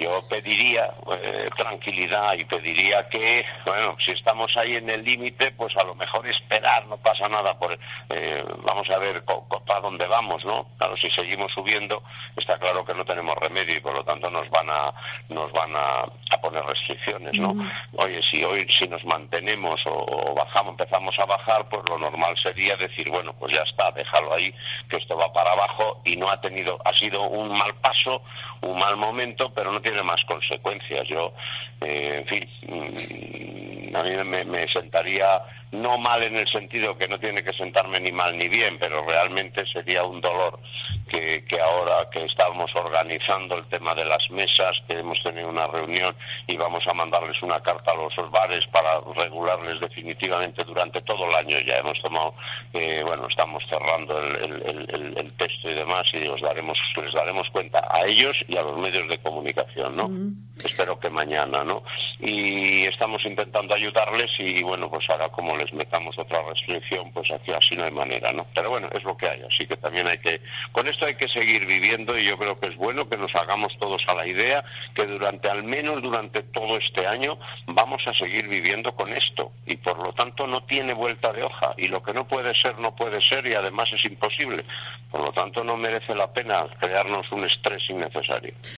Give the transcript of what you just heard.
yo pediría tranquilidad y pediría que, bueno, si estamos ahí en el límite, pues a lo mejor esperar, no pasa nada, vamos a ver para dónde vamos, ¿no? Claro, si seguimos subiendo, está claro que no tenemos remedio y por lo tanto nos van a poner restricciones, ¿no? Oye, si nos mantenemos o bajamos, empezamos a bajar, pues lo normal sería decir, bueno, pues ya está, déjalo ahí, que esto va para abajo y ha sido un mal paso, un mal momento, pero no tiene más consecuencias. Yo, en fin, a mí me sentaría no mal en el sentido que no tiene que sentarme ni mal ni bien, pero realmente sería un dolor que ahora que estamos organizando el tema de las mesas, que hemos tenido una reunión y vamos a mandarles una carta a los bares para regularles definitivamente durante todo el año. Ya hemos tomado, estamos cerrando el texto y demás, y les daremos cuenta a ellos y a los medios de comunicación, ¿no? Espero que mañana, ¿no? Y estamos intentando ayudarles y, bueno, pues ahora como les metamos otra restricción, pues aquí así no hay manera, ¿no? Pero bueno, es lo que hay, así que también con esto hay que seguir viviendo, y yo creo que es bueno que nos hagamos todos a la idea que al menos durante todo este año vamos a seguir viviendo con esto, y por lo tanto no tiene vuelta de hoja, y lo que no puede ser, y además es imposible. Por lo tanto no merece la pena crearnos un estrés innecesario.